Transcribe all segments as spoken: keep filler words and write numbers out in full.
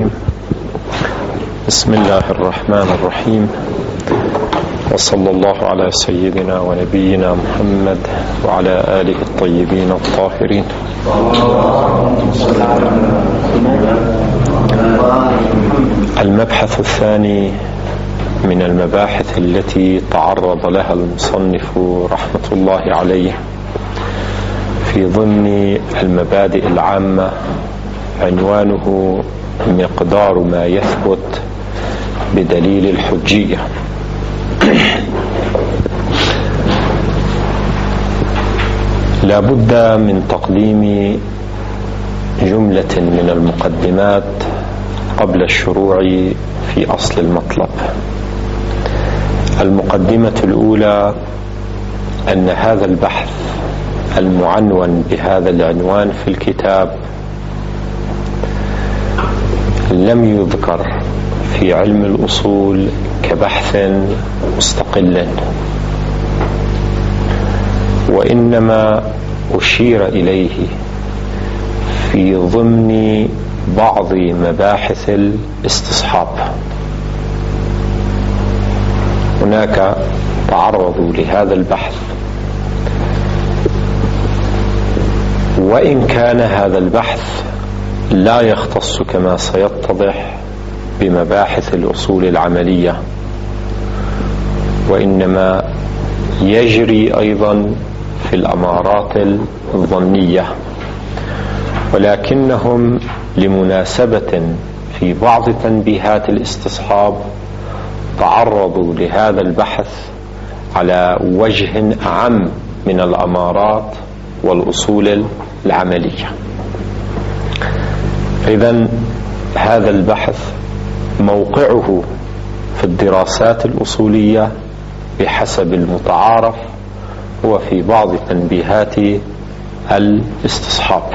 الرجيم. بسم الله الرحمن الرحيم، وصلى الله على سيدنا ونبينا محمد وعلى آله الطيبين الطاهرين. المبحث الثاني من المباحث التي تعرض لها المصنف رحمة الله عليه في ضمن المبادئ العامة، عنوانه مقدار ما يثبت بدليل الحجية. لا بد من تقديم جملة من المقدمات قبل الشروع في أصل المطلب. المقدمة الأولى أن هذا البحث المعنون بهذا العنوان في الكتاب لم يذكر في علم الأصول كبحث مستقل، وإنما أشير إليه في ضمن بعض مباحث الاستصحاب. هناك تعرضوا لهذا البحث، وإن كان هذا البحث لا يختص كما سيتضح بمباحث الأصول العملية، وإنما يجري أيضا في الأمارات الظنية، ولكنهم لمناسبة في بعض تنبيهات الاستصحاب تعرضوا لهذا البحث على وجه أعم من الأمارات والأصول العملية. إذن هذا البحث موقعه في الدراسات الأصولية بحسب المتعارف هو في بعض تنبيهات الاستصحاب.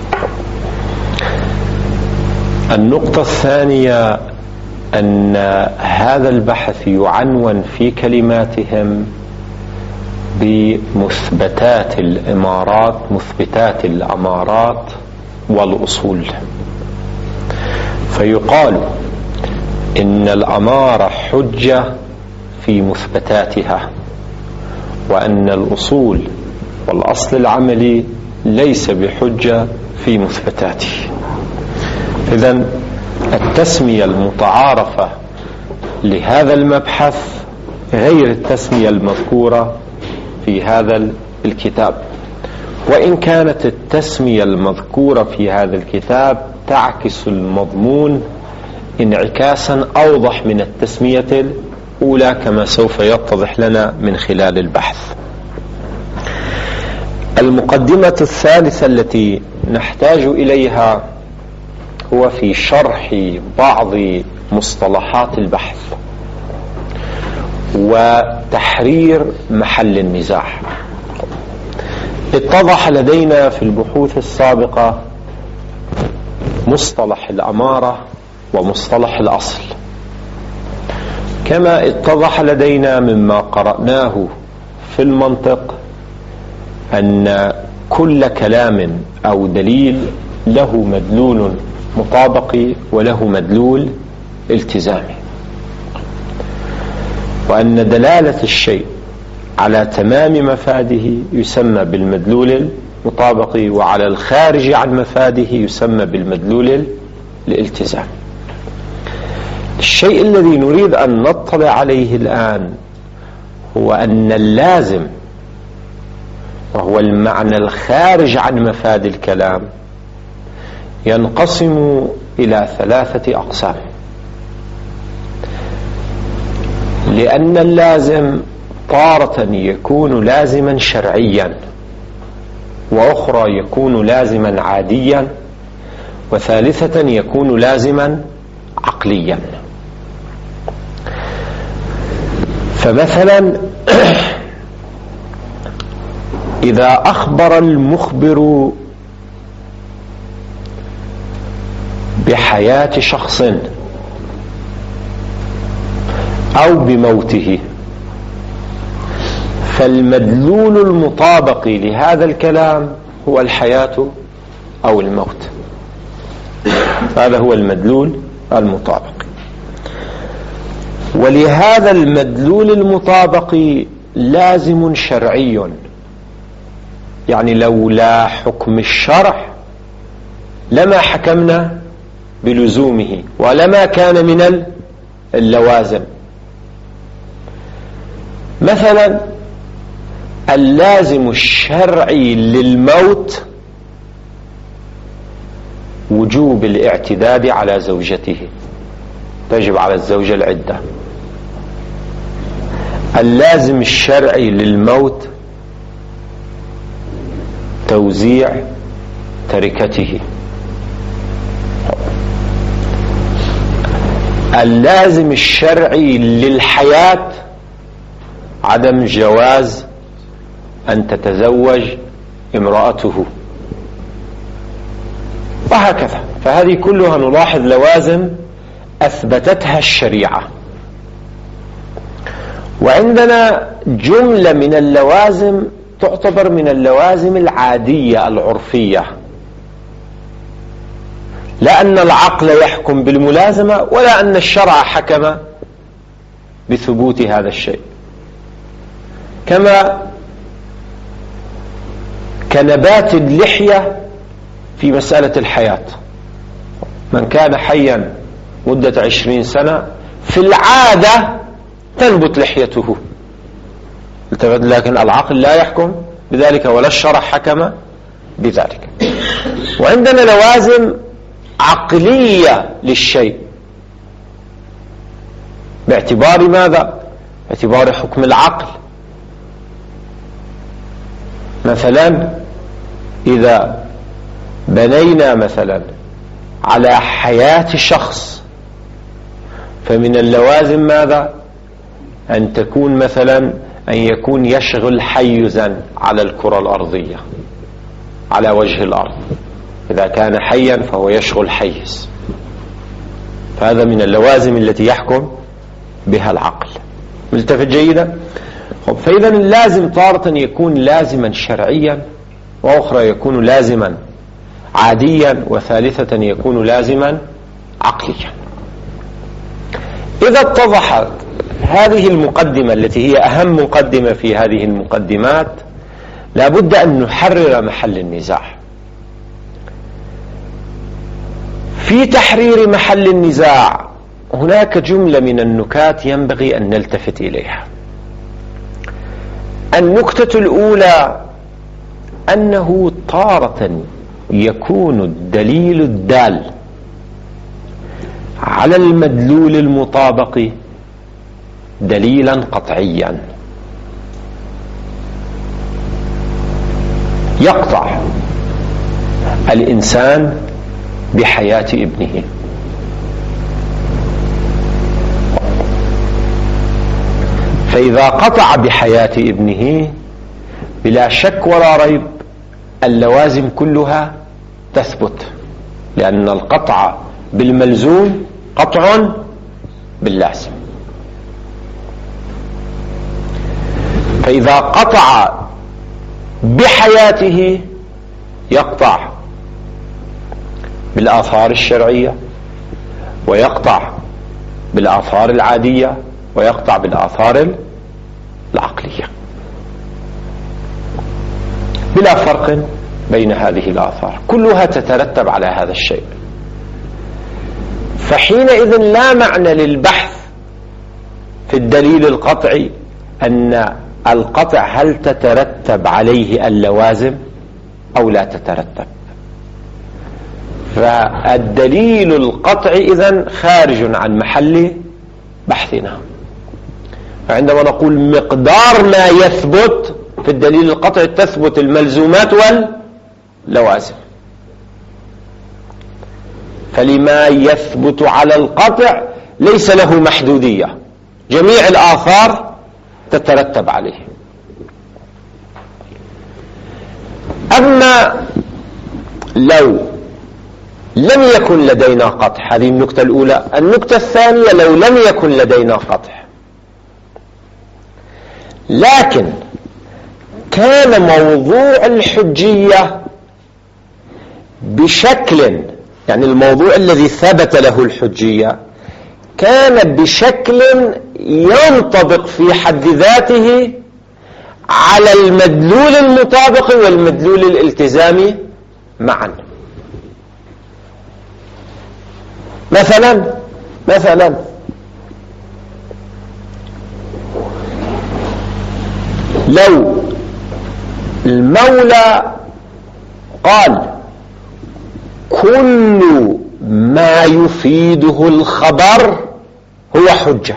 النقطة الثانية أن هذا البحث يعنون في كلماتهم بمثبتات الإمارات، مثبتات الأمارات والأصول. فيقال إن الأمارة حجة في مثبتاتها، وأن الأصول والأصل العملي ليس بحجة في مثبتاته. إذن التسمية المتعارفة لهذا المبحث غير التسمية المذكورة في هذا الكتاب، وإن كانت التسمية المذكورة في هذا الكتاب تعكس المضمون انعكاسا أوضح من التسمية الأولى كما سوف يتضح لنا من خلال البحث. المقدمة الثالثة التي نحتاج إليها هو في شرح بعض مصطلحات البحث وتحرير محل النزاع. اتضح لدينا في البحوث السابقة مصطلح الأمارة ومصطلح الأصل، كما اتضح لدينا مما قرأناه في المنطق أن كل كلام أو دليل له مدلول مطابقي وله مدلول التزامي، وأن دلالة الشيء على تمام مفاده يسمى بالمدلول المطابقي، وعلى الخارج عن مفاده يسمى بالمدلول الالتزام. الشيء الذي نريد أن نطلع عليه الآن هو أن اللازم، وهو المعنى الخارج عن مفاد الكلام، ينقسم إلى ثلاثة أقسام. لأن اللازم تارة يكون لازما شرعيا، وأخرى يكون لازما عاديا، وثالثة يكون لازما عقليا. فمثلا إذا أخبر المخبر بحياة شخص أو بموته، فالمدلول المطابق لهذا الكلام هو الحياة أو الموت. هذا هو المدلول المطابق. ولهذا المدلول المطابق لازم شرعي، يعني لولا حكم الشرع لما حكمنا بلزومه ولما كان من اللوازم. مثلا اللازم الشرعي للموت وجوب الاعتداد على زوجته، تجب على الزوجة العدة. اللازم الشرعي للموت توزيع تركته. اللازم الشرعي للحياة عدم جواز أن تتزوج امرأته، وهكذا. فهذه كلها نلاحظ لوازم أثبتتها الشريعة. وعندنا جملة من اللوازم تعتبر من اللوازم العادية العرفية، لا أن العقل يحكم بالملازمة ولا أن الشرع حكم بثبوت هذا الشيء، كما كنبات اللحية في مسألة الحياة. من كان حيا مدة عشرين سنة في العادة تنبت لحيته، لكن العقل لا يحكم بذلك ولا الشرع حكم بذلك. وعندنا لوازم عقلية للشيء باعتبار ماذا؟ باعتبار حكم العقل. مثلا إذا بنينا مثلا على حياة شخص فمن اللوازم ماذا؟ أن تكون مثلا أن يكون يشغل حيزا على الكرة الأرضية على وجه الأرض. إذا كان حيا فهو يشغل حيز، فهذا من اللوازم التي يحكم بها العقل. ملتفت جيدا؟ فإذا اللازم تارة يكون لازما شرعيا، وأخرى يكون لازما عاديا، وثالثة يكون لازما عقليا. إذا اتضحت هذه المقدمة التي هي أهم مقدمة في هذه المقدمات، لا بد أن نحرر محل النزاع. في تحرير محل النزاع هناك جملة من النكات ينبغي أن نلتفت إليها. النكتة الأولى أنه تارة يكون الدليل الدال على المدلول المطابق دليلا قطعيا يقطع الإنسان بحياة ابنه. فإذا قطع بحياة ابنه بلا شك ولا ريب اللوازم كلها تثبت، لأن القطع بالملزوم قطع باللازم. فإذا قطع بحياته يقطع بالآثار الشرعية، ويقطع بالآثار العادية، ويقطع بالآثار العقلية، بلا فرق بين هذه الآثار، كلها تترتب على هذا الشيء. فحينئذ لا معنى للبحث في الدليل القطعي أن القطع هل تترتب عليه اللوازم أو لا تترتب. فالدليل القطعي إذن خارج عن محل بحثنا. فعندما نقول مقدار ما يثبت في الدليل القطعي تثبت الملزومات واللوازم. فلما يثبت على القطع ليس له محدودية، جميع الآثار تترتب عليه. أما لو لم يكن لدينا قطع، هذه النقطة الأولى. النقطة الثانية لو لم يكن لدينا قطع لكن كان موضوع الحجية بشكل يعني الموضوع الذي ثبت له الحجية كان بشكل ينطبق في حد ذاته على المدلول المطابق والمدلول الالتزامي معا. مثلا مثلا لو المولى قال كل ما يفيده الخبر هو حجة،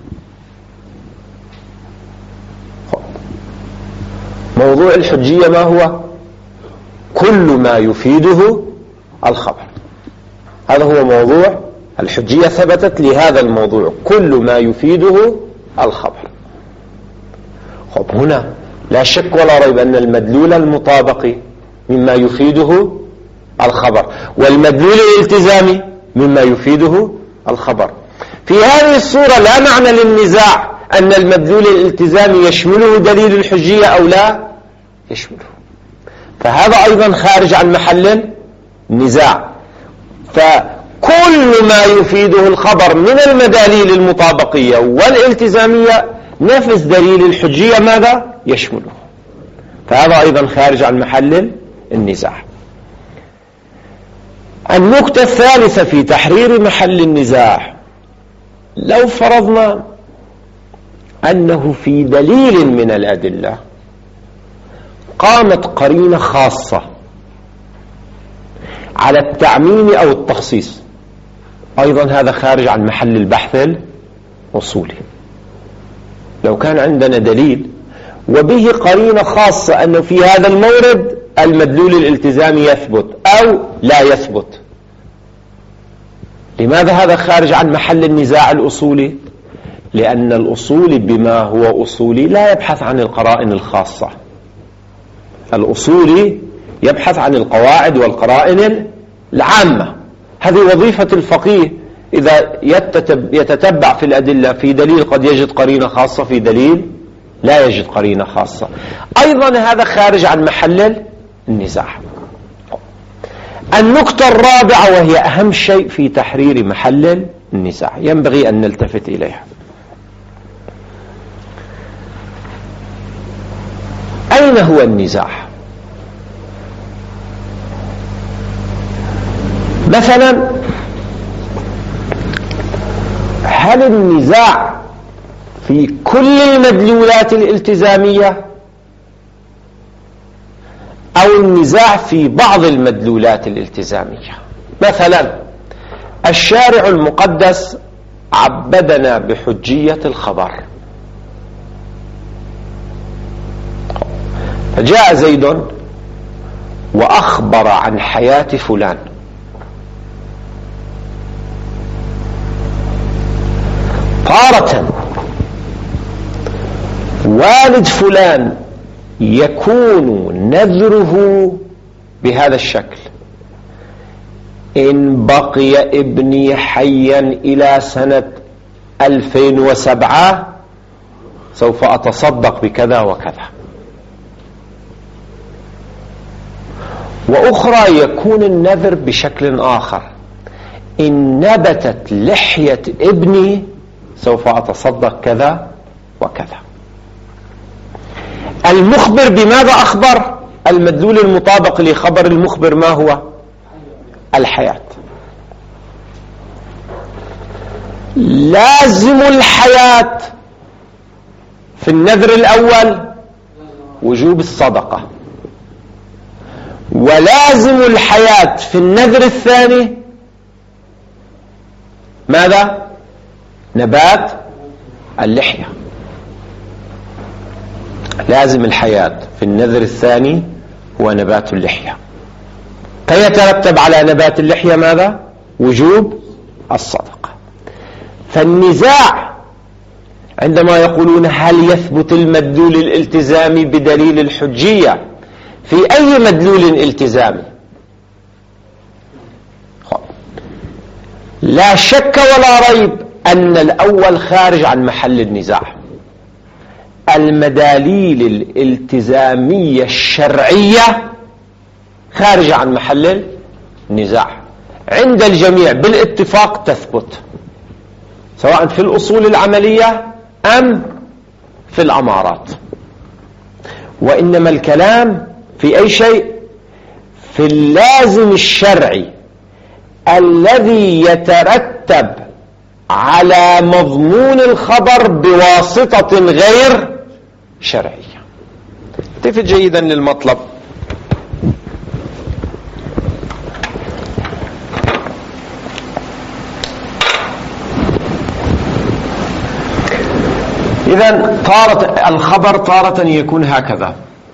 موضوع الحجية ما هو؟ كل ما يفيده الخبر، هذا هو موضوع الحجية، ثبتت لهذا الموضوع كل ما يفيده الخبر. خب هنا لا شك ولا ريب أن المدلول المطابق مما يفيده الخبر والمدلول الالتزامي مما يفيده الخبر. في هذه الصورة لا معنى للنزاع أن المدلول الالتزامي يشمله دليل الحجية أو لا يشمله، فهذا أيضا خارج عن محل النزاع. فكل ما يفيده الخبر من المداليل المطابقية والالتزامية نفس دليل الحجية ماذا يشمله، فهذا أيضا خارج عن محل النزاع. النقطة الثالثة في تحرير محل النزاع، لو فرضنا أنه في دليل من الأدلة قامت قرينة خاصة على التعميم أو التخصيص، أيضا هذا خارج عن محل البحث الأصولي. لو كان عندنا دليل وبه قرينة خاصة أنه في هذا المورد المدلول الالتزامي يثبت أو لا يثبت، لماذا هذا خارج عن محل النزاع الأصولي؟ لأن الأصولي بما هو أصولي لا يبحث عن القرائن الخاصة، الأصولي يبحث عن القواعد والقرائن العامة. هذه وظيفة الفقيه إذا يتتبع في الأدلة، في دليل قد يجد قرينة خاصة، في دليل لا يجد قرينة خاصة، أيضا هذا خارج عن محل النزاع. النقطة الرابعة وهي أهم شيء في تحرير محل النزاع ينبغي أن نلتفت إليها، أين هو النزاع؟ مثلا هل النزاع في كل المدلولات الالتزامية أو النزاع في بعض المدلولات الالتزامية؟ مثلا الشارع المقدس عبدنا بحجية الخبر، فجاء زيد وأخبر عن حياة فلان، تارة والد فلان يكون نذره بهذا الشكل: إن بقي ابني حيا إلى سنة ألفين وسبعة سوف أتصدق بكذا وكذا. وأخرى يكون النذر بشكل آخر: إن نبتت لحية ابني سوف أتصدق كذا وكذا. المخبر بماذا أخبر؟ المدلول المطابق لخبر المخبر ما هو؟ الحياة. لازم الحياة في النذر الأول وجوب الصدقة، ولازم الحياة في النذر الثاني ماذا؟ نبات اللحية. لازم الحياة في النذر الثاني هو نبات اللحية، فيترتب على نبات اللحية ماذا؟ وجوب الصدقة. فالنزاع عندما يقولون هل يثبت المدلول الالتزامي بدليل الحجية في أي مدلول التزامي، لا شك ولا ريب أن الأول خارج عن محل النزاع. المداليل الالتزامية الشرعية خارج عن محل النزاع. عند الجميع بالاتفاق تثبت، سواء في الأصول العملية أم في الأمارات. وإنما الكلام في أي شيء؟ في اللازم الشرعي الذي يترتب على مضمون الخبر بواسطة غير شرعية. التفت جيدا للمطلب. إذن طارة الخبر طارة يكون هكذا: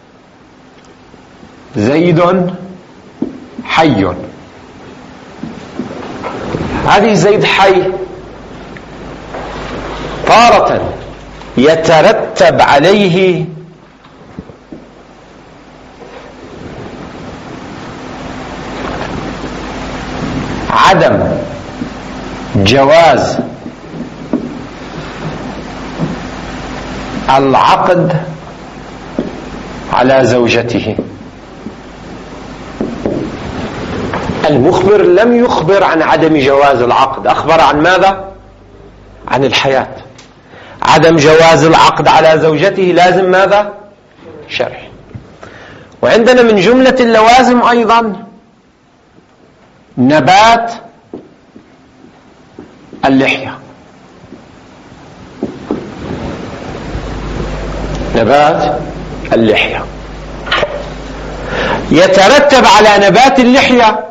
زيد حي. هذه زيد حي طارة يترتب عليه عدم جواز العقد على زوجته. المخبر لم يخبر عن عدم جواز العقد، أخبر عن ماذا؟ عن الحياة. عدم جواز العقد على زوجته لازم ماذا؟ شرعي. وعندنا من جملة اللوازم أيضا نبات اللحية. نبات اللحية يترتب على نبات اللحية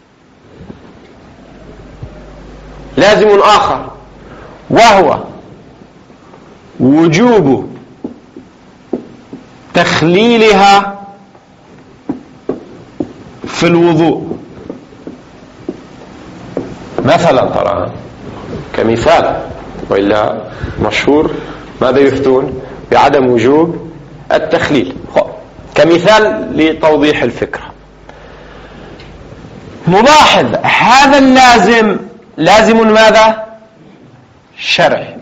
لازم آخر، وهو وجوب تخليلها في الوضوء. مثلا ترى كمثال، وإلا مشهور ماذا يفتون؟ بعدم وجوب التخليل. كمثال لتوضيح الفكرة، نلاحظ هذا اللازم لازم ماذا؟ شرعي،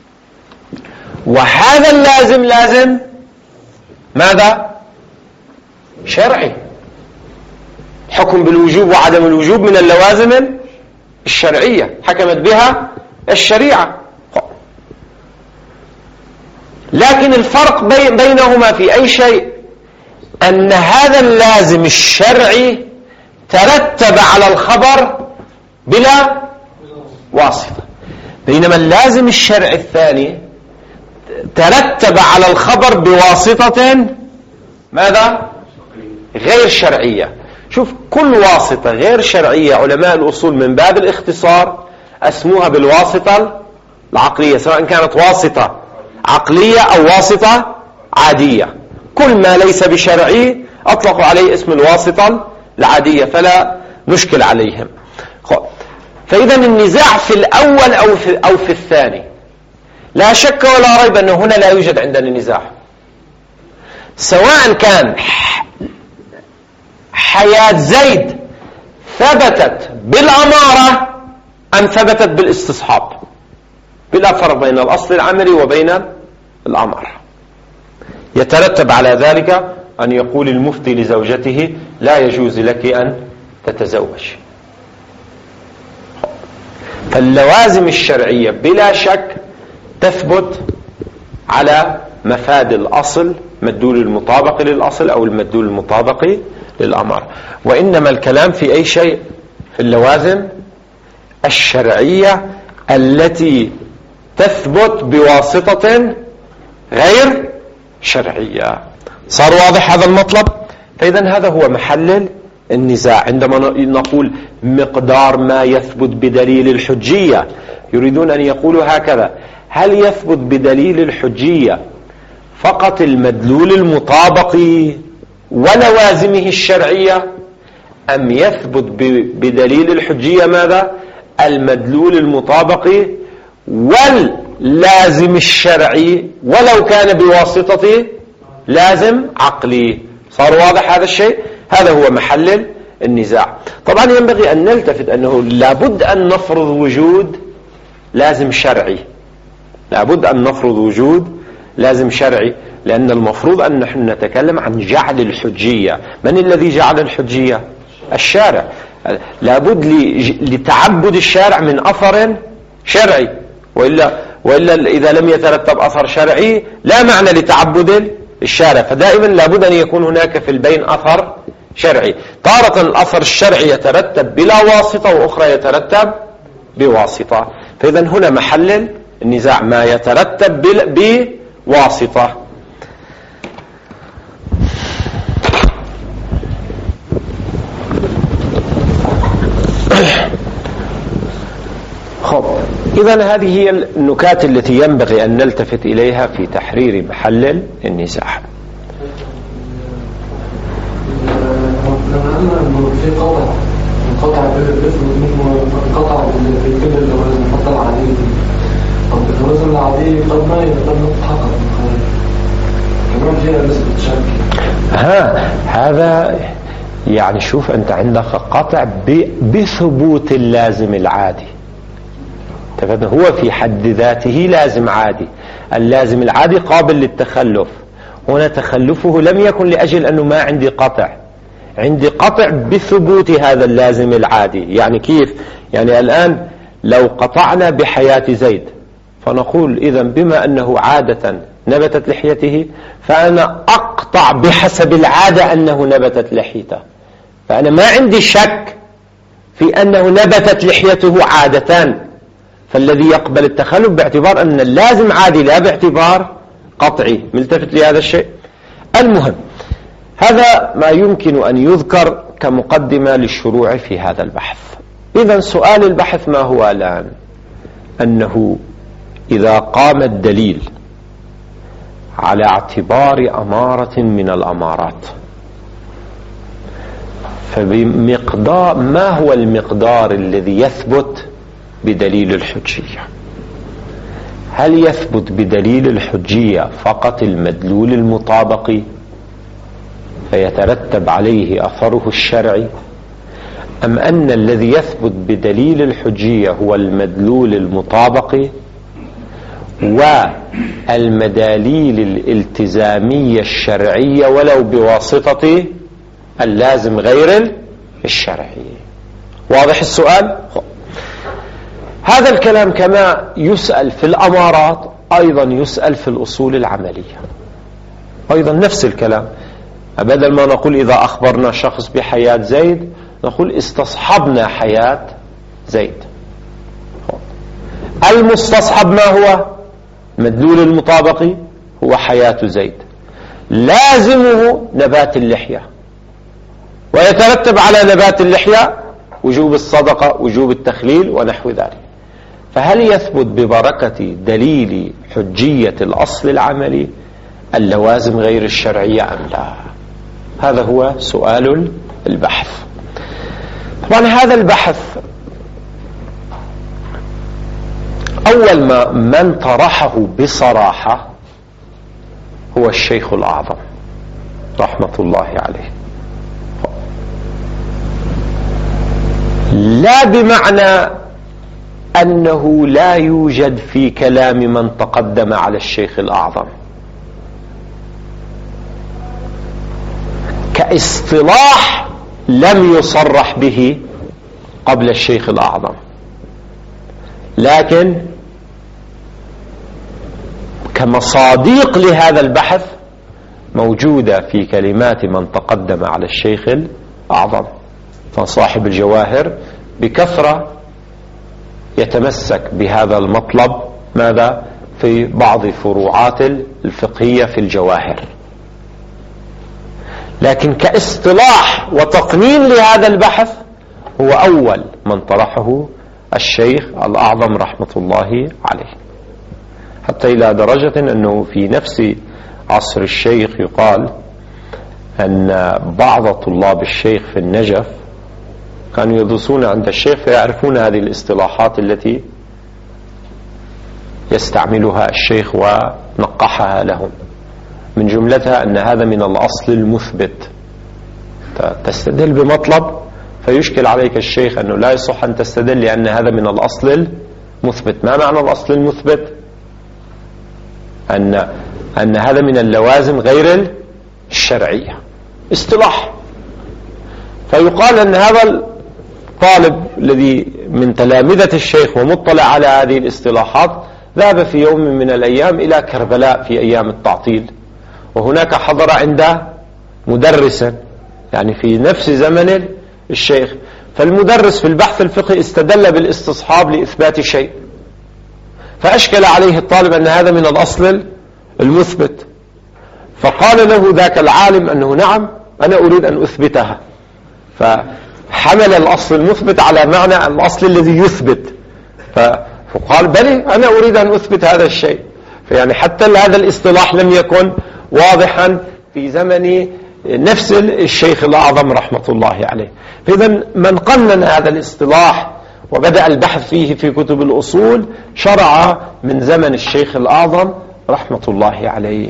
وهذا اللازم لازم ماذا؟ شرعي. حكم بالوجوب وعدم الوجوب من اللوازم الشرعية حكمت بها الشريعة. لكن الفرق بينهما في أي شيء؟ أن هذا اللازم الشرعي ترتب على الخبر بلا واسطة، بينما اللازم الشرعي الثاني ترتب على الخبر بواسطة ماذا؟ غير شرعية. شوف، كل واسطة غير شرعية علماء الأصول من باب الاختصار اسموها بالواسطة العقلية، سواء كانت واسطة عقلية أو واسطة عادية. كل ما ليس بشرعي أطلقوا عليه اسم الواسطة العادية، فلا نشكل عليهم. فإذا النزاع في الأول أو في, أو في الثاني لا شك ولا ريب أن هنا لا يوجد عندنا نزاع، سواء كان حياة زيد ثبتت بالأمارة أم ثبتت بالاستصحاب، بلا فرق بين الأصل العملي وبين الأمر. يترتب على ذلك أن يقول المفتي لزوجته: لا يجوز لك أن تتزوج. فاللوازم الشرعية بلا شك تثبت على مفاد الأصل، مدلول المطابق للأصل أو المدلول المطابق للأمر. وإنما الكلام في أي شيء؟ في اللوازم الشرعية التي تثبت بواسطة غير شرعية. صار واضح هذا المطلب؟ فإذا هذا هو محل النزاع. عندما نقول مقدار ما يثبت بدليل الحجية، يريدون أن يقولوا هكذا: هل يثبت بدليل الحجية فقط المدلول المطابق ولوازمه الشرعية، أم يثبت بدليل الحجية ماذا؟ المدلول المطابق واللازم الشرعي ولو كان بواسطة لازم عقلي. صار واضح هذا الشيء؟ هذا هو محل النزاع. طبعا ينبغي أن نلتفت أنه لابد أن نفرض وجود لازم شرعي، لابد أن نفرض وجود لازم شرعي، لأن المفروض أن نحن نتكلم عن جعل الحجية. من الذي جعل الحجية؟ الشارع. لابد لتعبد الشارع من أثر شرعي، وإلا, وإلا إذا لم يترتب أثر شرعي لا معنى لتعبد الشارع. فدائما لابد أن يكون هناك في البين أثر شرعي. تارة الأثر الشرعي يترتب بلا واسطة، وأخرى يترتب بواسطة. فإذا هنا محل النزاع ما يترتب بواسطة. خب، إذا هذه هي النكات التي ينبغي أن نلتفت إليها في تحرير محل النزاع. في قطع القطع القطع بالكل الوزن القطع العادي، طب الوزن العادي قد ما يقدر نتحقق كمان فيها نسبة شك. ها هذا يعني شوف أنت عندك قطع بثبوت اللازم العادي، هو في حد ذاته لازم عادي. اللازم العادي قابل للتخلف، هنا تخلفه لم يكن لأجل أنه ما عندي قطع، عندي قطع بثبوت هذا اللازم العادي. يعني كيف؟ يعني الآن لو قطعنا بحياة زيد فنقول إذن بما أنه عادة نبتت لحيته فأنا أقطع بحسب العادة أنه نبتت لحيته، فأنا ما عندي شك في أنه نبتت لحيته عادتان، فالذي يقبل التخلف باعتبار أن اللازم عادي لا باعتبار قطعي. ملتفت لهذا الشيء؟ المهم هذا ما يمكن أن يذكر كمقدمة للشروع في هذا البحث. إذن سؤال البحث ما هو الآن؟ أنه إذا قام الدليل على اعتبار أمارة من الأمارات فبمقدار ما هو المقدار الذي يثبت بدليل الحجية؟ هل يثبت بدليل الحجية فقط المدلول المطابق فيترتب عليه أثره الشرعي، أم أن الذي يثبت بدليل الحجية هو المدلول المطابق والمداليل الالتزامية الشرعية ولو بواسطة اللازم غير الشرعي؟ واضح السؤال؟ هذا الكلام كما يسأل في الأمارات أيضا يسأل في الأصول العملية، أيضا نفس الكلام. بدل ما نقول إذا أخبرنا شخص بحياة زيد نقول استصحبنا حياة زيد. المستصحب ما هو؟ مدلول المطابق هو حياة زيد، لازمه نبات اللحية، ويترتب على نبات اللحية وجوب الصدقة وجوب التخليل ونحو ذلك. فهل يثبت ببركة دليل حجية الأصل العملي اللوازم غير الشرعية أم لا؟ هذا هو سؤال البحث. طبعا هذا البحث أول ما من طرحه بصراحة هو الشيخ الأعظم رحمة الله عليه، لا بمعنى أنه لا يوجد في كلام من تقدم على الشيخ الأعظم كاصطلاح لم يصرح به قبل الشيخ الأعظم، لكن كمصادق لهذا البحث موجودة في كلمات من تقدم على الشيخ الأعظم. فصاحب الجواهر بكثرة يتمسك بهذا المطلب ماذا في بعض فروعات الفقهية في الجواهر، لكن كاصطلاح وتقنين لهذا البحث هو أول من طرحه الشيخ الأعظم رحمة الله عليه، حتى إلى درجة أنه في نفس عصر الشيخ يقال أن بعض طلاب الشيخ في النجف كانوا يدرسون عند الشيخ فيعرفون هذه الاصطلاحات التي يستعملها الشيخ ونقحها لهم، من جملتها أن هذا من الأصل المثبت. تستدل بمطلب فيشكل عليك الشيخ أنه لا يصح أن تستدل لأن هذا من الأصل المثبت. ما معنى الأصل المثبت؟ أن, أن هذا من اللوازم غير الشرعية، اصطلاح. فيقال أن هذا الطالب الذي من تلامذة الشيخ ومطلع على هذه الاصطلاحات ذهب في يوم من الأيام إلى كربلاء في أيام التعطيل، وهناك حضر عنده مدرسا يعني في نفس زمن الشيخ، فالمدرس في البحث الفقهي استدل بالاستصحاب لإثبات شيء، فأشكل عليه الطالب أن هذا من الأصل المثبت، فقال له ذاك العالم أنه نعم أنا أريد أن أثبتها، فحمل الأصل المثبت على معنى الأصل الذي يثبت، فقال بلي أنا أريد أن أثبت هذا الشيء. فيعني حتى هذا الاصطلاح لم يكن واضحا في زمن نفس الشيخ الأعظم رحمة الله عليه. فإذا من قنن هذا الاصطلاح وبدأ البحث فيه في كتب الأصول شرع من زمن الشيخ الأعظم رحمة الله عليه.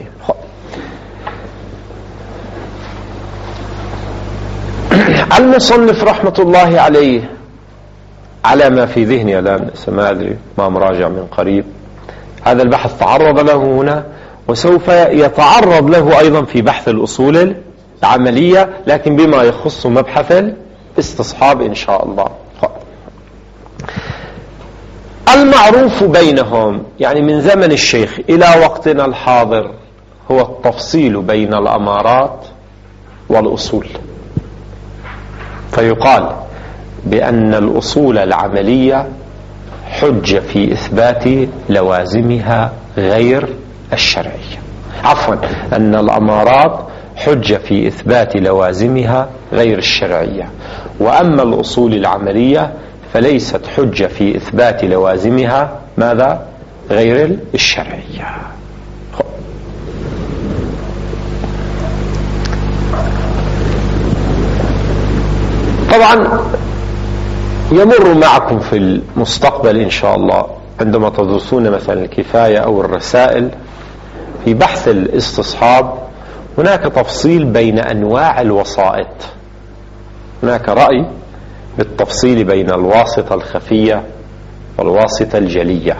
المصنف رحمة الله عليه على ما في ذهني الآن، ما أدري ما مراجع من قريب، هذا البحث تعرض له هنا وسوف يتعرض له أيضا في بحث الأصول العملية، لكن بما يخص مبحث الاستصحاب إن شاء الله. المعروف بينهم يعني من زمن الشيخ إلى وقتنا الحاضر هو التفصيل بين الأمارات والأصول، فيقال بأن الأصول العملية حجة في إثبات لوازمها غير الشرعية، عفوا أن الأمارات حجة في إثبات لوازمها غير الشرعية، وأما الأصول العملية فليست حجة في إثبات لوازمها ماذا؟ غير الشرعية. طبعا يمر معكم في المستقبل إن شاء الله عندما تدرسون مثلا الكفاية أو الرسائل في بحث الاستصحاب هناك تفصيل بين أنواع الوسائط، هناك رأي بالتفصيل بين الواسطة الخفية والواسطة الجلية،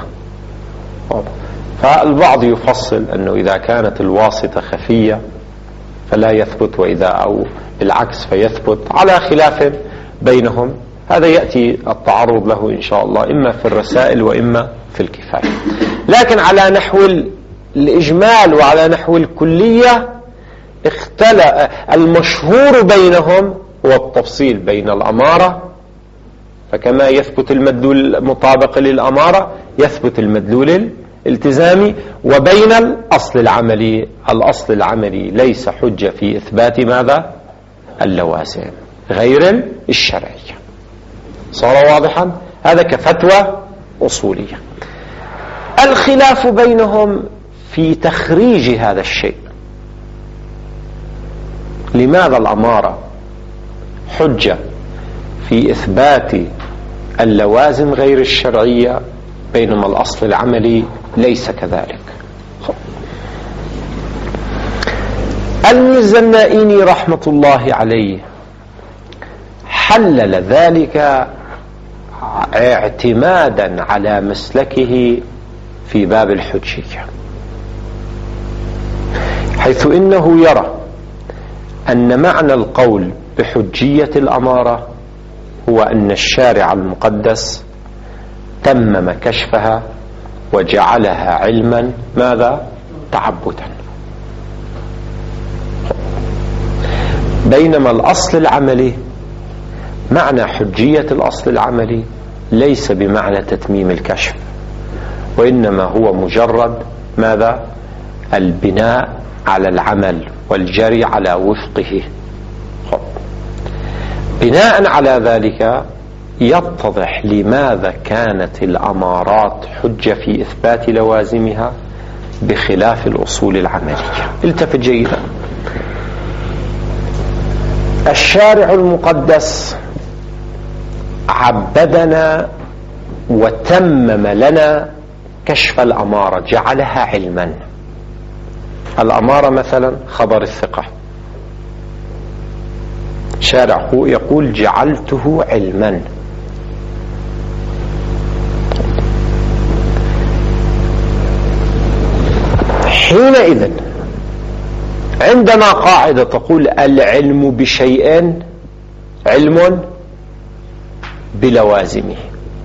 فالبعض يفصل أنه إذا كانت الواسطة خفية فلا يثبت، وإذا أو بالعكس فيثبت، على خلاف بينهم. هذا يأتي التعرض له إن شاء الله إما في الرسائل وإما في الكفاية، لكن على نحو الإجمال وعلى نحو الكلية اختلف المشهور بينهم هو التفصيل بين الأمارة، فكما يثبت المدلول المطابق للأمارة يثبت المدلول الالتزامي، وبين الأصل العملي. الأصل العملي ليس حجة في إثبات ماذا؟ اللوازم غير الشرعية. صار واضحا؟ هذا كفتوى أصولية. الخلاف بينهم في تخريج هذا الشيء، لماذا الأمارة حجة في إثبات اللوازم غير الشرعية بينما الأصل العملي ليس كذلك؟ الميرزا النائيني رحمة الله عليه حلل ذلك اعتمادا على مسلكه في باب الحجية، حيث إنه يرى أن معنى القول بحجية الأمارة هو أن الشارع المقدس تمم كشفها وجعلها علما ماذا؟ تعبدا، بينما الأصل العملي معنى حجية الأصل العملي ليس بمعنى تتميم الكشف، وإنما هو مجرد ماذا؟ البناء على العمل والجري على وفقه. بناء على ذلك يتضح لماذا كانت الأمارات حجة في إثبات لوازمها بخلاف الأصول العملية. التفت جيدا، الشارع المقدس عبدنا وتمم لنا كشف الأمارة، جعلها علما. الأمارة مثلا خبر الثقة، شارع يقول جعلته علما. حينئذ عندنا قاعدة تقول العلم بشيء علم بلوازمه.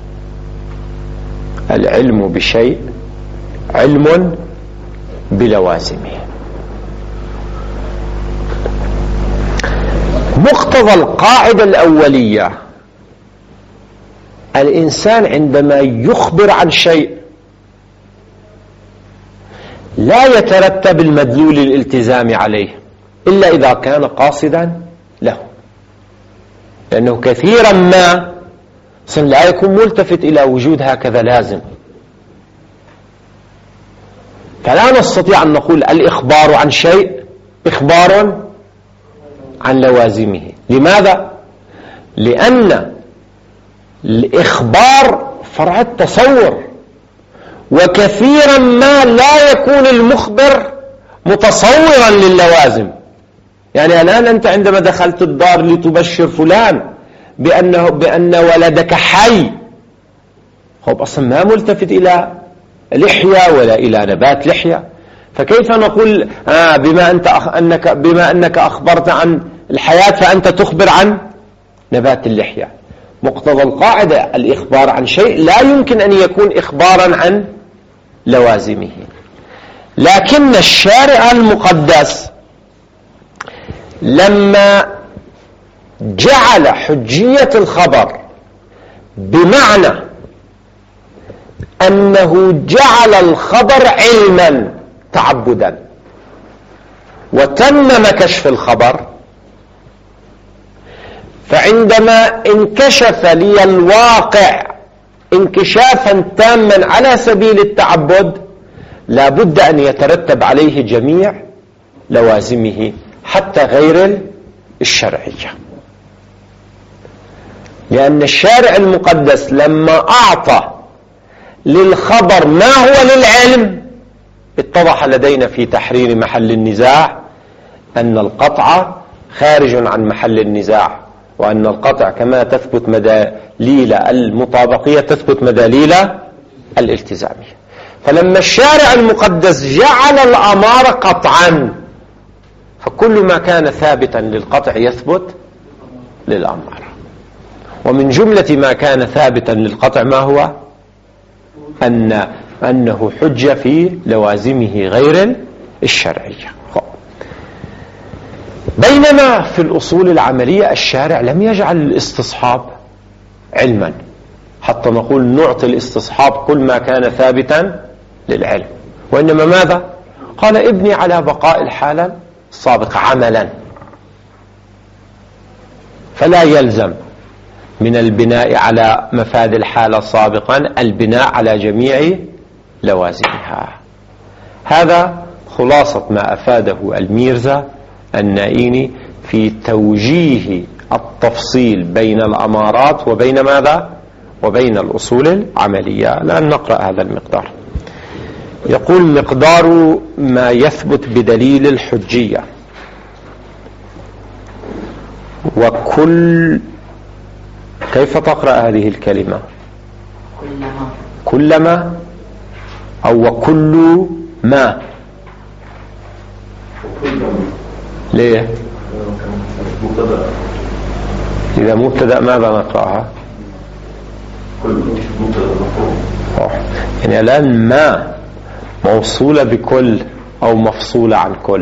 العلم بشيء علم بلوازمه. مقتضى القاعدة الأولية: الإنسان عندما يخبر عن شيء لا يترتب المدلول الالتزامي عليه إلا إذا كان قاصدا له، لأنه كثيرا ما لا يكون ملتفت إلى وجود هكذا لازم. فلا نستطيع أن نقول الإخبار عن شيء إخبار عن لوازمه. لماذا؟ لأن الإخبار فرع التصور، وكثيرا ما لا يكون المخبر متصورا للوازم. يعني الآن أنت عندما دخلت الدار لتبشر فلان بأنه بأن ولدك حي، هو أصلا ما ملتفت إلى لحية ولا إلى نبات لحية، فكيف نقول آه بما أنت أخ أنك بما أنك أخبرت عن الحياة فأنت تخبر عن نبات اللحية؟ مقتضى القاعدة الإخبار عن شيء لا يمكن أن يكون إخبارا عن لوازمه. لكن الشارع المقدس لما جعل حجية الخبر بمعنى أنه جعل الخبر علما تعبدا وتمم كشف الخبر، فعندما انكشف لي الواقع انكشافا تاما على سبيل التعبد لا بد أن يترتب عليه جميع لوازمه حتى غير الشرعية. لأن الشارع المقدس لما أعطى للخبر ما هو للعلم اتضح لدينا في تحرير محل النزاع أن القطع خارج عن محل النزاع، وأن القطع كما تثبت مداليل المطابقية تثبت مداليل الالتزامية. فلما الشارع المقدس جعل الأمر قطعا فكل ما كان ثابتا للقطع يثبت للأمر، ومن جملة ما كان ثابتا للقطع ما هو أن أنه حجة في لوازمه غير الشرعية. بينما في الأصول العملية الشارع لم يجعل الاستصحاب علما حتى نقول نعطي الاستصحاب كل ما كان ثابتا للعلم، وإنما ماذا؟ قال ابني على بقاء الحالة السابقة عملا، فلا يلزم من البناء على مفاد الحالة سابقا البناء على جميع لوازمها. هذا خلاصة ما أفاده الميرزا النائيني في توجيه التفصيل بين الأمارات وبين ماذا؟ وبين الأصول العملية. الآن نقرأ هذا المقدار. يقول مقدار ما يثبت بدليل الحجية: وكل كيف تقرأ هذه الكلمة؟ كلما كلما أو وكل ما؟ ليه؟ إذا مبتدأ ماذا نقرأها؟ يعني الآن ما موصولة بكل أو مفصولة عن كل؟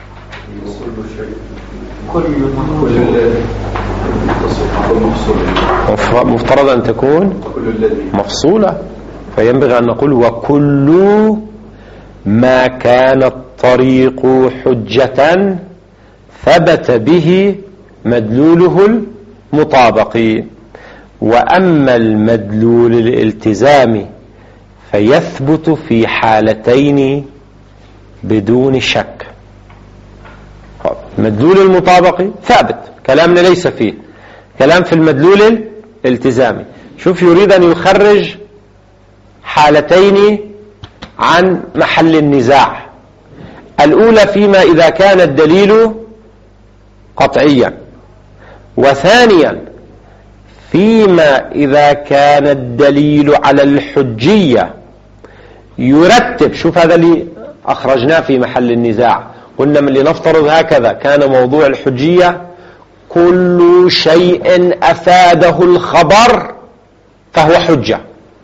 مفترض أن تكون مفصولة، فينبغي أن نقول وكل ما كان الطريق حجة ثبت به مدلوله المطابق، وأما المدلول الالتزامي فيثبت في حالتين بدون شك. المدلول المطابق ثابت، كلامنا ليس فيه كلام في المدلول الالتزامي. شوف يريد أن يخرج حالتين عن محل النزاع. الأولى فيما إذا كان الدليل قطعيا، وثانيا فيما إذا كان الدليل على الحجية يرتب. شوف هذا اللي أخرجناه في محل النزاع، قلنا من لنفترض هكذا كان موضوع الحجية كل شيء أفاده الخبر فهو حجة،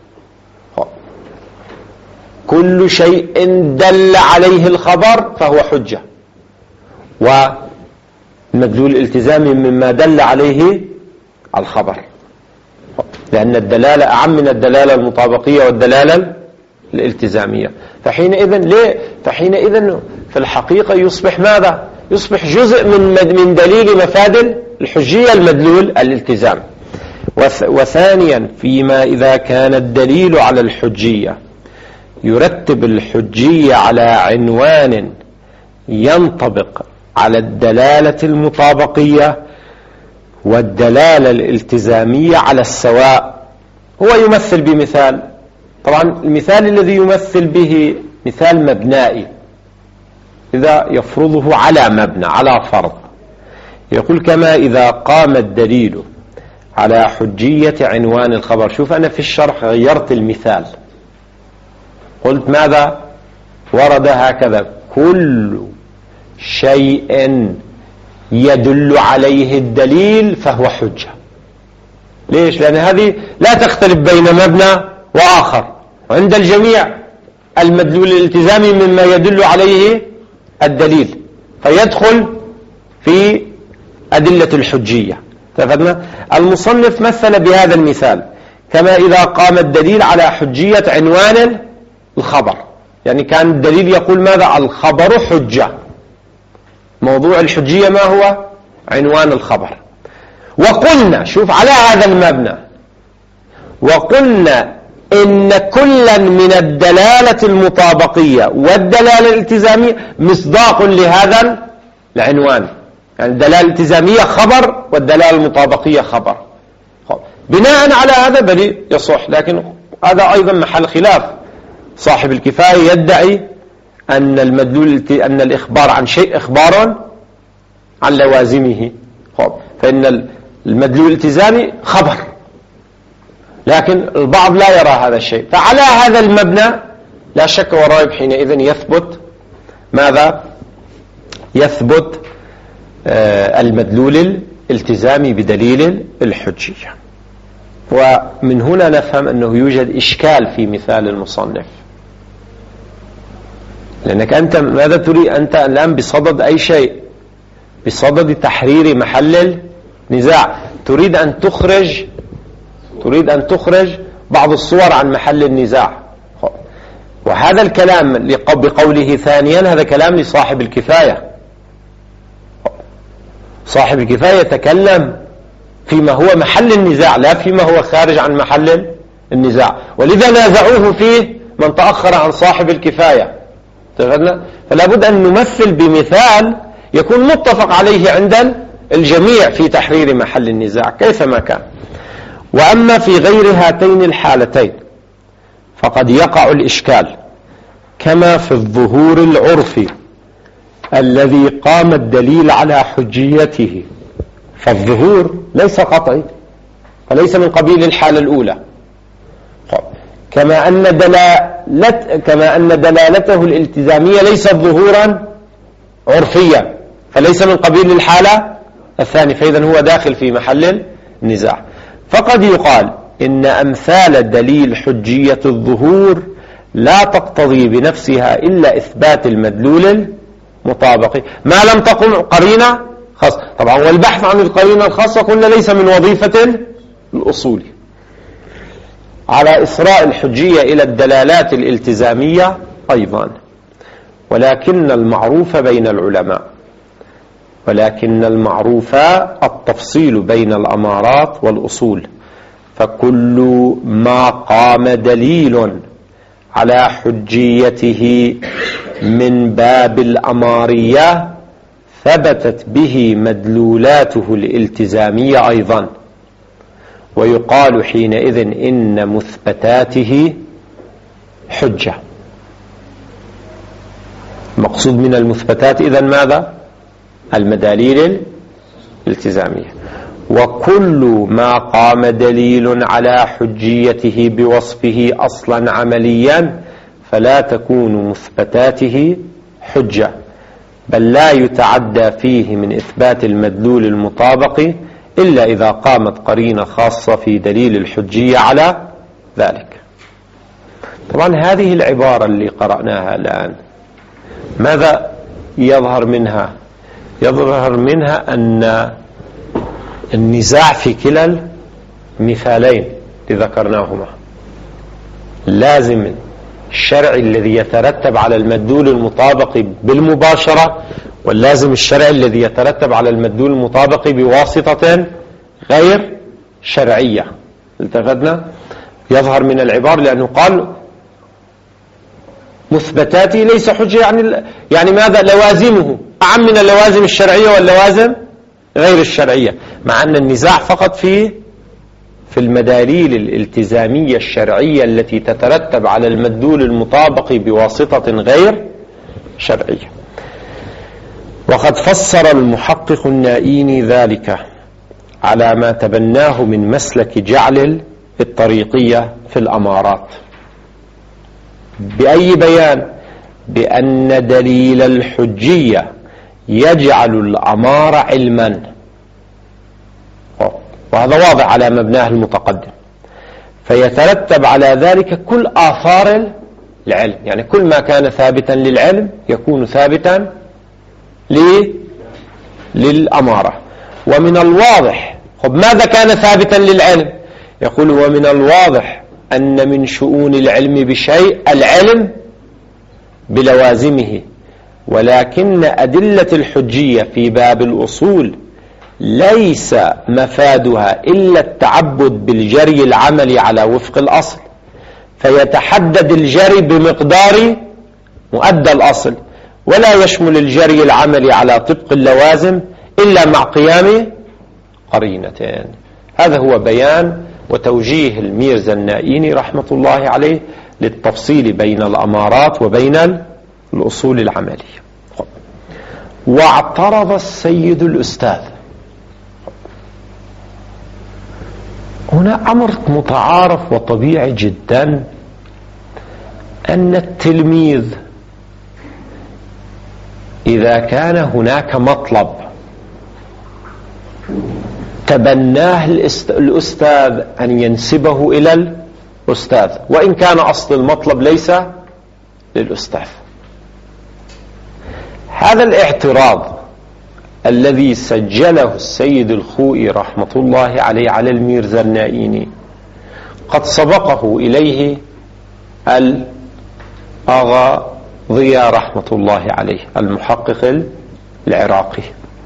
كل شيء دل عليه الخبر فهو حجة، والمدلول الالتزامي مما دل عليه الخبر، لأن الدلالة أعم من الدلالة المطابقية والدلالة الالتزامية. فحينئذ ليه؟ فحينئذ في الحقيقة يصبح ماذا؟ يصبح جزء من من دليل مفاد الحجية المدلول الالتزام. وثانيا فيما إذا كان الدليل على الحجية يرتب الحجية على عنوان ينطبق على الدلالة المطابقية والدلالة الالتزامية على السواء. هو يمثل بمثال، طبعا المثال الذي يمثل به مثال مبنائي إذا يفرضه على مبنى على فرض، يقول كما إذا قام الدليل على حجية عنوان الخبر. شوف أنا في الشرح غيرت المثال، قلت ماذا؟ ورد هكذا: كل شيء يدل عليه الدليل فهو حجة. ليش؟ لأن هذه لا تختلف بين مبنى وآخر، وعند الجميع المدلول الالتزامي مما يدل عليه الدليل، فيدخل في أدلة الحجية. تفهمنا؟ المصنف مثل بهذا المثال كما إذا قام الدليل على حجية عنوان الخبر، يعني كان الدليل يقول ماذا؟ الخبر حجة. موضوع الحجية ما هو؟ عنوان الخبر. وقلنا، شوف على هذا المبنى، وقلنا إن كلا من الدلالة المطابقية والدلالة الالتزامية مصداق لهذا العنوان، يعني الدلالة الالتزامية خبر والدلالة المطابقية خبر. بناء على هذا بدي يصح، لكن هذا أيضا محل خلاف. صاحب الكفاية يدعي أن المدلول أن الإخبار عن شيء إخبار عن لوازمه، فإن المدلول الالتزامي خبر، لكن البعض لا يرى هذا الشيء. فعلى هذا المبنى لا شك وريب حينئذ يثبت ماذا؟ يثبت آه المدلول الالتزامي بدليل الحجية. ومن هنا نفهم أنه يوجد إشكال في مثال المصنف، لأنك أنت ماذا تريد؟ أنت الآن بصدد أي شيء، بصدد تحرير محل النزاع، تريد أن تخرج تريد أن تخرج بعض الصور عن محل النزاع. وهذا الكلام بقوله ثانيا هذا كلام لصاحب الكفاية. صاحب الكفاية يتكلم فيما هو محل النزاع لا فيما هو خارج عن محل النزاع، ولذا نازعوه فيه من تأخر عن صاحب الكفاية. فلا بد أن نمثل بمثال يكون متفق عليه عند الجميع في تحرير محل النزاع كيفما كان. وأما في غير هاتين الحالتين فقد يقع الإشكال كما في الظهور العرفي الذي قام الدليل على حجيته، فالظهور ليس قطعي فليس من قبيل الحالة الأولى، كما أن دلالت كما أن دلالته الالتزامية ليست ظهورا عرفيا فليس من قبيل الحالة الثانية، فإذا هو داخل في محل النزاع. فقد يقال إن أمثال دليل حجية الظهور لا تقتضي بنفسها إلا إثبات المدلول المطابق ما لم تقم قرينة خاصة. طبعا والبحث عن القرينة الخاصة قلنا ليس من وظيفة الأصول. على إسراء الحجية إلى الدلالات الالتزامية أيضا، ولكن المعروف بين العلماء ولكن المعروف التفصيل بين الأمارات والأصول، فكل ما قام دليل على حجيته من باب الأمارية ثبتت به مدلولاته الالتزامية أيضا، ويقال حينئذ إن مثبتاته حجة. مقصود من المثبتات إذن ماذا؟ المداليل الالتزامية. وكل ما قام دليل على حجيته بوصفه أصلا عمليا فلا تكون مثبتاته حجة، بل لا يتعدى فيه من إثبات المدلول المطابق إلا إذا قامت قرينة خاصة في دليل الحجية على ذلك. طبعا هذه العبارة اللي قرأناها الآن ماذا يظهر منها؟ يظهر منها أن النزاع في كلا المثالين اللي ذكرناهما لازم الشرع الذي يترتب على المدلول المطابق بالمباشرة، واللازم الشرع الذي يترتب على المدلول المطابق بواسطة غير شرعية. التفتنا يظهر من العبارة لأنه قال مثبتاته ليس حجة، يعني يعني ماذا؟ لوازمه أعم من اللوازم الشرعية واللوازم غير الشرعية، مع أن النزاع فقط في في المداليل الالتزامية الشرعية التي تترتب على المدلول المطابق بواسطة غير شرعية. وقد فسر المحقق النائيني ذلك على ما تبناه من مسلك جعل الطريقية في الأمارات بأي بيان؟ بأن دليل الحجية يجعل الأمار علما، وهذا واضح على مبناه المتقدم، فيترتب على ذلك كل آثار العلم، يعني كل ما كان ثابتا للعلم يكون ثابتا للأمارة. ومن الواضح، خب ماذا كان ثابتا للعلم؟ يقول ومن الواضح أن من شؤون العلم بشيء العلم بلوازمه، ولكن أدلة الحجية في باب الأصول ليس مفادها إلا التعبد بالجري العملي على وفق الأصل، فيتحدد الجري بمقدار مؤدى الأصل، ولا يشمل الجري العملي على طبق اللوازم إلا مع قيام قرينتين. هذا هو بيان وتوجيه الميرزا النائيني رحمة الله عليه للتفصيل بين الأمارات وبين الأصول العملية. واعترض السيد الأستاذ. هنا أمر متعارف وطبيعي جدا أن التلميذ إذا كان هناك مطلب تبناه الأستاذ أن ينسبه إلى الأستاذ، وإن كان أصل المطلب ليس للأستاذ. هذا الاعتراض الذي سجله السيد الخوئي رحمة الله عليه على الميرزا النائيني قد سبقه إليه الأغا ضياء رحمة الله عليه المحقق العراقي.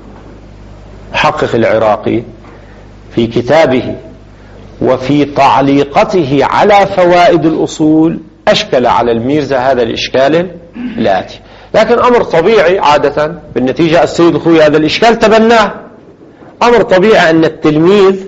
محقق العراقي في كتابه وفي تعليقته على فوائد الأصول أشكل على الميرزا هذا الإشكال الآتي، لكن أمر طبيعي عادة بالنتيجة السيد الخوئي هذا الإشكال تبناه. أمر طبيعي أن التلميذ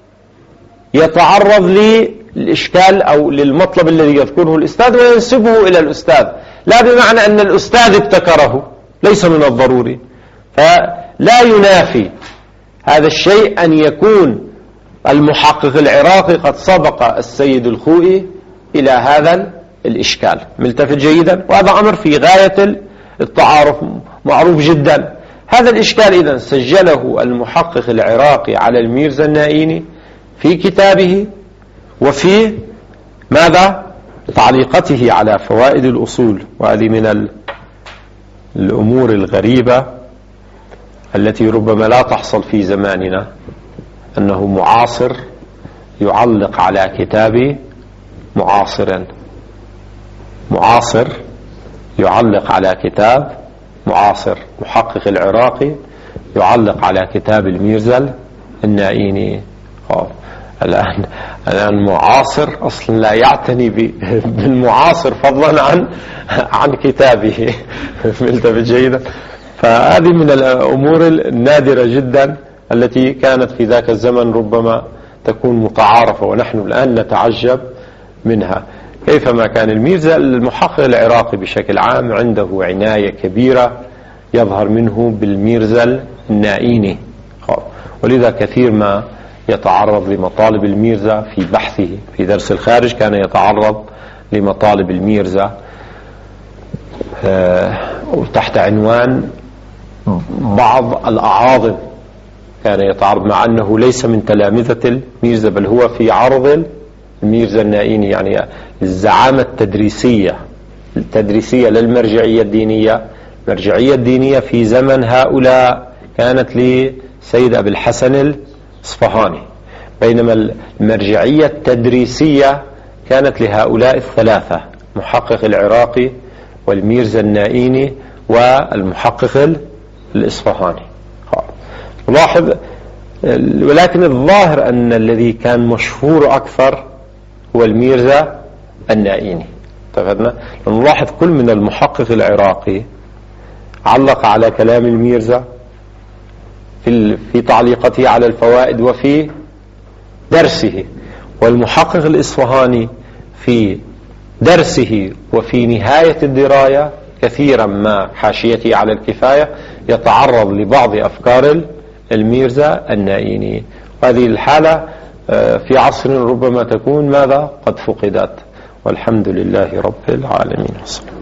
يتعرض للإشكال أو للمطلب الذي يذكره الأستاذ وينسبه إلى الأستاذ، لا بمعنى أن الأستاذ ابتكره، ليس من الضروري. فلا ينافي هذا الشيء أن يكون المحقق العراقي قد سبق السيد الخوئي إلى هذا الإشكال. ملتفت جيدا، وهذا أمر في غاية التعارف معروف جدا. هذا الإشكال إذن سجله المحقق العراقي على الميرزا النائيني في كتابه وفي ماذا؟ تعليقته على فوائد الأصول. وهذه من الأمور الغريبة التي ربما لا تحصل في زماننا، أنه معاصر يعلق على كتاب معاصر، معاصر يعلق على كتاب معاصر، محقق العراقي يعلق على كتاب الميرزا النائيني. الآن الآن معاصر أصلا لا يعتني بالمعاصر فضلا عن عن كتابه. ملتفت جيدا. فهذه من الأمور النادرة جدا التي كانت في ذاك الزمن ربما تكون متعارفة، ونحن الآن نتعجب منها. كيفما كان الميرزا المحقق العراقي بشكل عام عنده عناية كبيرة يظهر منه بالميرزا النائيني، ولذا كثير ما يتعرض لمطالب الميرزا في بحثه. في درس الخارج كان يتعرض لمطالب الميرزا تحت عنوان بعض الأعاظم كان يتعارض، مع أنه ليس من تلامذة الميرزا، بل هو في عرض الميرزا النائيني، يعني الزعامة التدريسية التدريسية للمرجعية الدينية. المرجعية الدينية في زمن هؤلاء كانت لسيد أبي الحسن الإصفهاني، بينما المرجعية التدريسية كانت لهؤلاء الثلاثة: المحقق العراقي والميرزا النائيني والمحقق الإصفهاني. نلاحظ، ولكن الظاهر أن الذي كان مشهور أكثر هو الميرزا النائيني. اتفقنا؟ نلاحظ كل من المحقق العراقي علق على كلام الميرزا في في تعليقته على الفوائد وفي درسه، والمحقق الإصفهاني في درسه وفي نهاية الدراية كثيرا ما حاشيته على الكفاية يتعرض لبعض أفكار الميرزا النائيني. هذه الحالة في عصر ربما تكون ماذا قد فقدت، والحمد لله رب العالمين.